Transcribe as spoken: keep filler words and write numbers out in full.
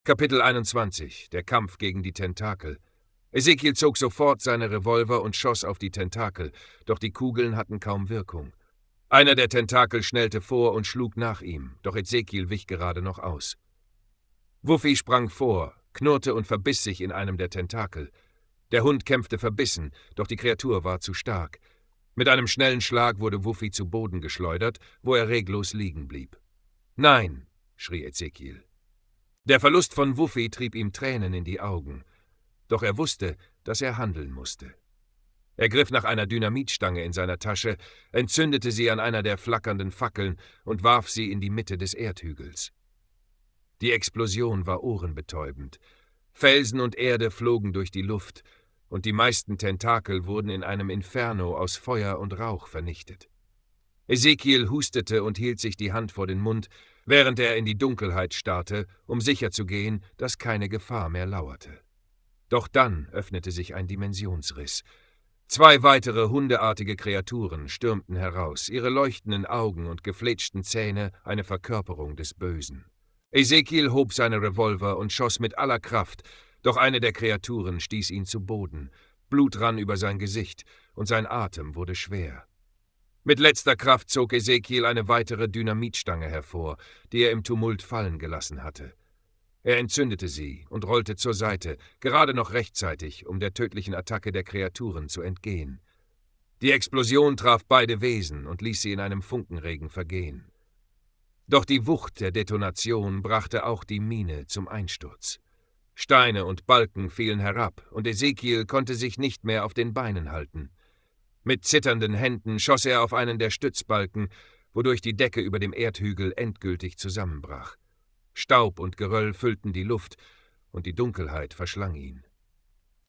Kapitel einundzwanzig. Der Kampf gegen die Tentakel. Ezekiel zog sofort seine Revolver und schoss auf die Tentakel, doch die Kugeln hatten kaum Wirkung. Einer der Tentakel schnellte vor und schlug nach ihm, doch Ezekiel wich gerade noch aus. Wuffy sprang vor, knurrte und verbiss sich in einem der Tentakel. Der Hund kämpfte verbissen, doch die Kreatur war zu stark. Mit einem schnellen Schlag wurde Wuffy zu Boden geschleudert, wo er reglos liegen blieb. »Nein«, schrie Ezekiel. Der Verlust von Wuffy trieb ihm Tränen in die Augen. Doch er wusste, dass er handeln musste. Er griff nach einer Dynamitstange in seiner Tasche, entzündete sie an einer der flackernden Fackeln und warf sie in die Mitte des Erdhügels. Die Explosion war ohrenbetäubend. Felsen und Erde flogen durch die Luft, und die meisten Tentakel wurden in einem Inferno aus Feuer und Rauch vernichtet. Ezekiel hustete und hielt sich die Hand vor den Mund, während er in die Dunkelheit starrte, um sicherzugehen, dass keine Gefahr mehr lauerte. Doch dann öffnete sich ein Dimensionsriss. Zwei weitere hundeartige Kreaturen stürmten heraus, ihre leuchtenden Augen und gefletschten Zähne eine Verkörperung des Bösen. Ezekiel hob seine Revolver und schoss mit aller Kraft, doch eine der Kreaturen stieß ihn zu Boden. Blut rann über sein Gesicht, und sein Atem wurde schwer. Mit letzter Kraft zog Ezekiel eine weitere Dynamitstange hervor, die er im Tumult fallen gelassen hatte. Er entzündete sie und rollte zur Seite, gerade noch rechtzeitig, um der tödlichen Attacke der Kreaturen zu entgehen. Die Explosion traf beide Wesen und ließ sie in einem Funkenregen vergehen. Doch die Wucht der Detonation brachte auch die Mine zum Einsturz. Steine und Balken fielen herab, und Ezekiel konnte sich nicht mehr auf den Beinen halten. Mit zitternden Händen schoss er auf einen der Stützbalken, wodurch die Decke über dem Erdhügel endgültig zusammenbrach. Staub und Geröll füllten die Luft, und die Dunkelheit verschlang ihn.